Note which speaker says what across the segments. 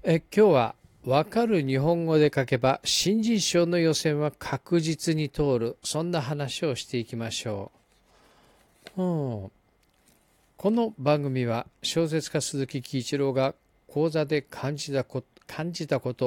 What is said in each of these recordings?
Speaker 1: 今日はわかる日本語で書けば新人賞の予選は確実に通る、そんな話をしていきましょう。この番組は小説家鈴木喜一郎が講座で感じたこと、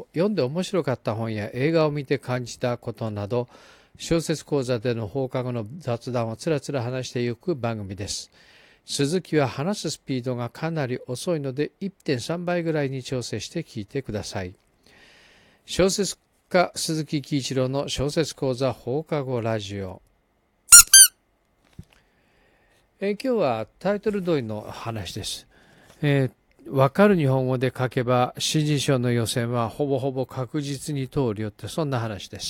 Speaker 1: 読んで面白かった本や映画を見て感じたことなど、小説講座での放課後の雑談をつらつら話していく番組です。鈴木は話すスピードがかなり遅いので 1.3 倍ぐらいに調整して聞いてください。小説家鈴木喜一郎の小説講座放課後ラジオ。今日はタイトル通りの話です。わかる日本語で書けば新人賞の予選はほぼほぼ確実に通るよって、そんな話です。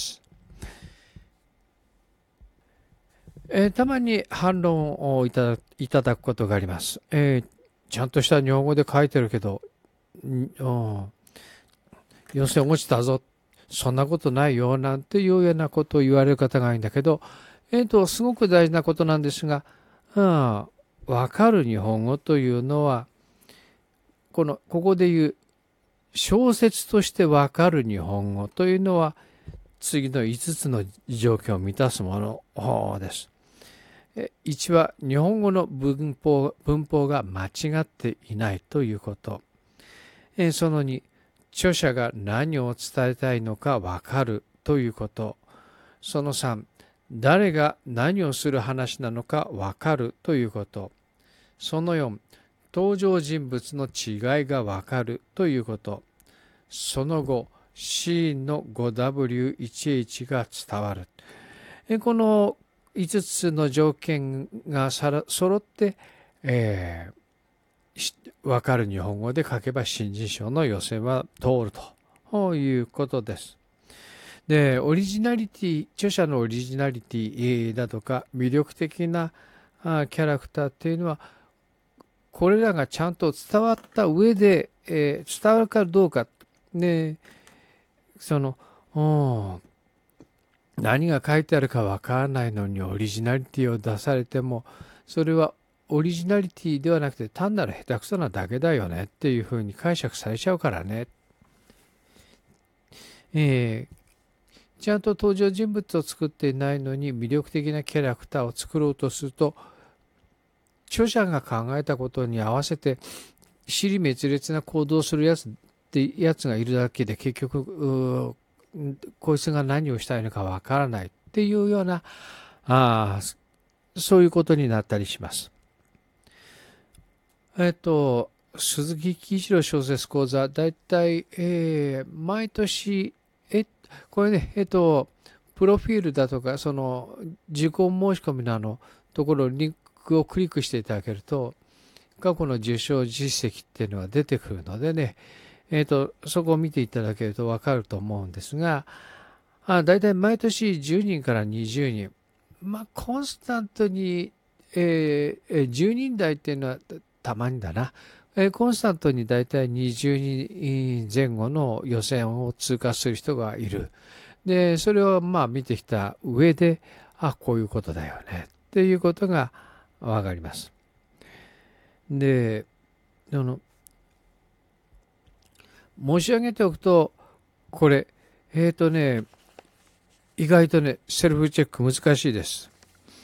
Speaker 1: たまに反論をいただくことがあります。ちゃんとした日本語で書いてるけど、予選落ちたぞ、そんなことないよなんていうようなことを言われる方がいるんだけど、すごく大事なことなんですが、わかる日本語というのは、ここで言う小説としてわかる日本語というのは、次の5つの条件を満たすものです。1は日本語の文法が間違っていないということ。その2、著者が何を伝えたいのかわかるということ。その3、誰が何をする話なのかわかるということ。その4、登場人物の違いがわかるということ。その5、シーンの 5W1H が伝わる。この5つの条件が揃って、わかる日本語で書けば新人賞の予選は通るということです。で、著者のオリジナリティだとか魅力的なキャラクターっていうのは、これらがちゃんと伝わった上で、伝わるかどうか、ね、何が書いてあるかわからないのにオリジナリティを出されても、それはオリジナリティではなくて単なる下手くそなだけだよねっていうふうに解釈されちゃうからね。ちゃんと登場人物を作っていないのに魅力的なキャラクターを作ろうとすると、著者が考えたことに合わせて支離滅裂な行動をするやつがいるだけで、結局こいつが何をしたいのかわからないっていうようなそういうことになったりします。鈴木喜一郎小説講座、だいたい毎年これね、プロフィールだとか、その受講申し込みのところにリンクをクリックしていただけると、過去の受賞実績っていうのは出てくるのでね、そこを見ていただけると分かると思うんですが、だいたい毎年10人から20人、コンスタントに、10人台っていうのはたまにだな。コンスタントにだいたい20人前後の予選を通過する人がいる。で、それを見てきた上で、こういうことだよねっていうことがわかります。で、申し上げておくと、これ、意外とね、セルフチェック難しいです。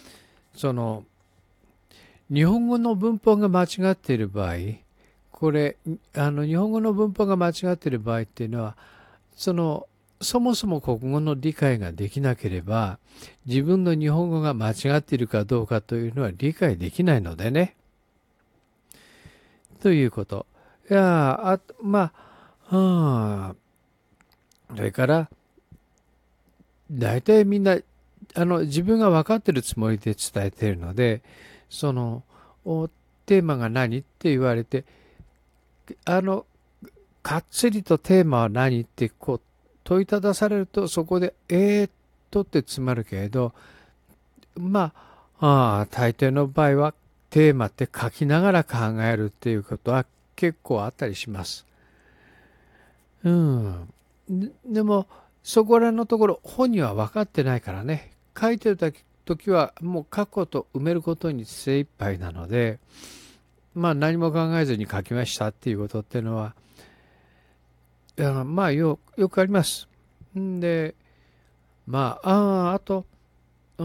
Speaker 1: 日本語の文法が間違っている場合、これ、日本語の文法が間違っている場合っていうのは、そもそも国語の理解ができなければ、自分の日本語が間違っているかどうかというのは理解できないのでね。ということ。それから、大体みんな、自分が分かってるつもりで伝えているので、テーマが何って言われて、かっつりとテーマは何って問いただされると、そこで、って詰まるけれど、大抵の場合はテーマって書きながら考えるっていうことは結構あったりします。でも、そこらのところ、本人は分かってないからね、書いてる時はもう書くこと埋めることに精一杯なので、何も考えずに書きましたっていうことっていうのは、 まあよくあります。んで、あと、うん、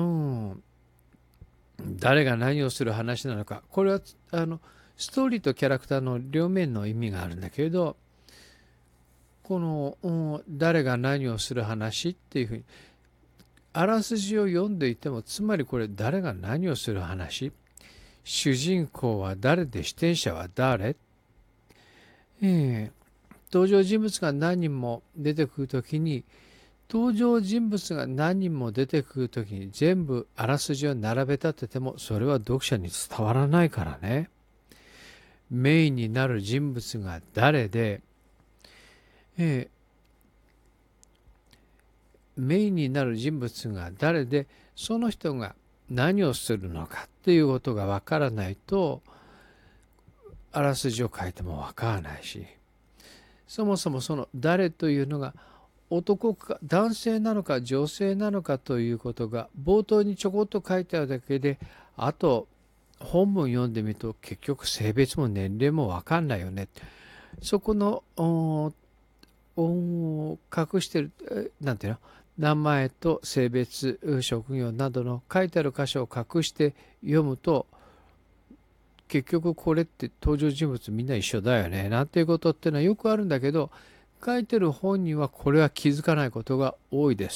Speaker 1: 誰が何をする話なのか。これは、ストーリーとキャラクターの両面の意味があるんだけれど、この、誰が何をする話っていうふうに、あらすじを読んでいても、つまりこれ誰が何をする話、主人公は誰で視点者は誰、登場人物が何人も出てくるときに、登場人物が何人も出てくるときに全部あらすじを並べ立ててもそれは読者に伝わらないからね。メインになる人物が誰で、メインになる人物が誰で、その人が何をするのかっていうことがわからないと、あらすじを書いてもわからないし、そもそもその誰というのが男か男性なのか女性なのかということが冒頭にちょこっと書いてあるだけで、あと本文読んでみると結局性別も年齢も分かんないよね。そこの隠してるなんていうの、名前と性別職業などの書いてある箇所を隠して読むと、結局これって登場人物みんな一緒だよねなんていうことってのはよくあるんだけど、書いてる本人はこれは気づかないことが多いです。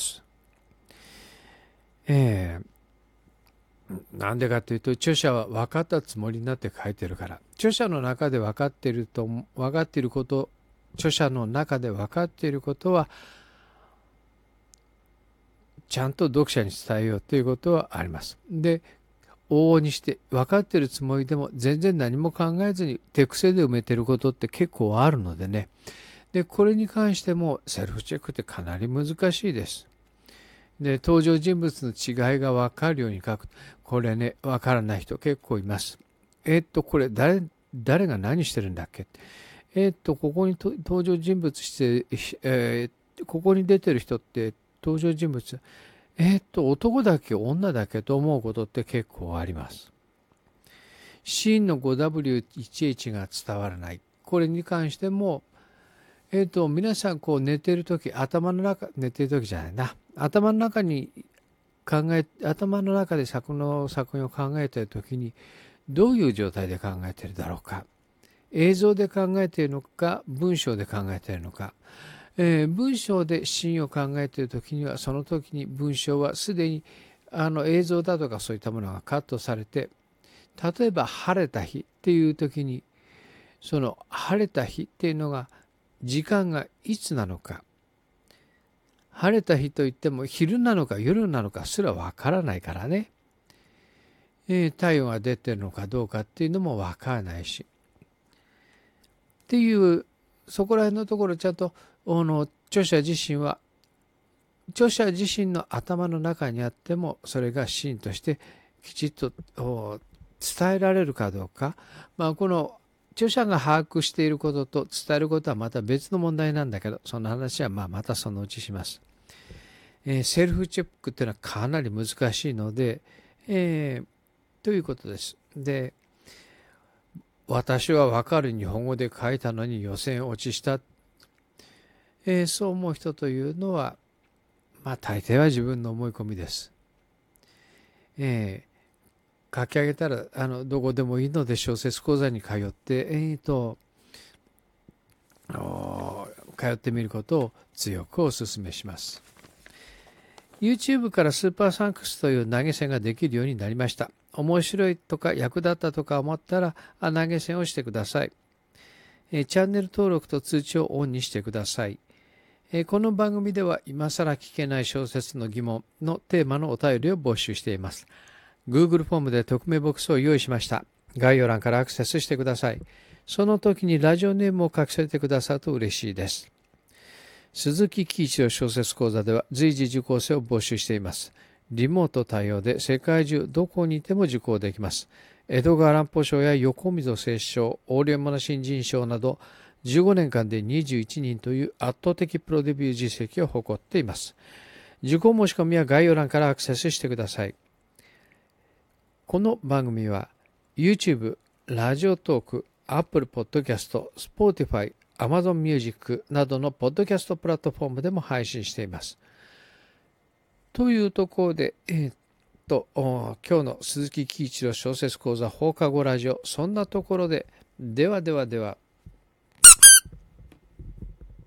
Speaker 1: なんでかというと、著者は分かったつもりになって書いてるから。著者の中で分かっていること、著者の中で分かっていることはちゃんと読者に伝えようということはあります。で、往々にして分かっているつもりでも全然何も考えずに手癖で埋めてることって結構あるのでね。で、これに関してもセルフチェックってかなり難しいです。で、登場人物の違いが分かるように書く。これね、分からない人結構います。これ誰が何してるんだっけ、ここに登場人物して、ここに出てる人って登場人物、男だけ女だけと思うことって結構あります。C の 5W1H が伝わらない。これに関しても、皆さんこう寝てるとき、寝てるときじゃないな。頭の中で作品を考えているときに、どういう状態で考えているだろうか。映像で考えているのか、文章で考えているのか。文章でシーンを考えているときには、その時に文章はすでに映像だとかそういったものがカットされて、例えば晴れた日っていう時に、その晴れた日っていうのが時間がいつなのか、晴れた日といっても昼なのか夜なのかすらわからないからね。太陽が出てるのかどうかっていうのもわからないし。っていう、そこら辺のところちゃんと著者自身の頭の中にあっても、それがシーンとしてきちっと伝えられるかどうか。この著者が把握していることと伝えることはまた別の問題なんだけど、その話はまたそのうちします。セルフチェックっていうのはかなり難しいので、ということです。で、私は分かる日本語で書いたのに予選落ちした。そう思う人というのは、大抵は自分の思い込みです。書き上げたらどこでもいいので小説講座に通って通ってみることを強くお勧めします。YouTube からスーパーサンクスという投げ銭ができるようになりました。面白いとか役立ったとか思ったら投げ銭をしてください。チャンネル登録と通知をオンにしてください。この番組では今更聞けない小説の疑問のテーマのお便りを募集しています。Google フォームで匿名ボックスを用意しました。概要欄からアクセスしてください。その時にラジオネームを書き添えてくださると嬉しいです。鈴木喜一郎小説講座では随時受講生を募集しています。リモート対応で世界中どこにいても受講できます。江戸川乱歩賞や横溝正史賞、大山物新人賞など15年間で21人という圧倒的プロデビュー実績を誇っています。受講申し込みは概要欄からアクセスしてください。この番組は YouTube、ラジオトーク、Apple Podcast、Spotify、 Amazon Music などのポッドキャストプラットフォームでも配信しています。というところで、今日の鈴木喜一郎小説講座放課後ラジオ、そんなところで、ではではでは。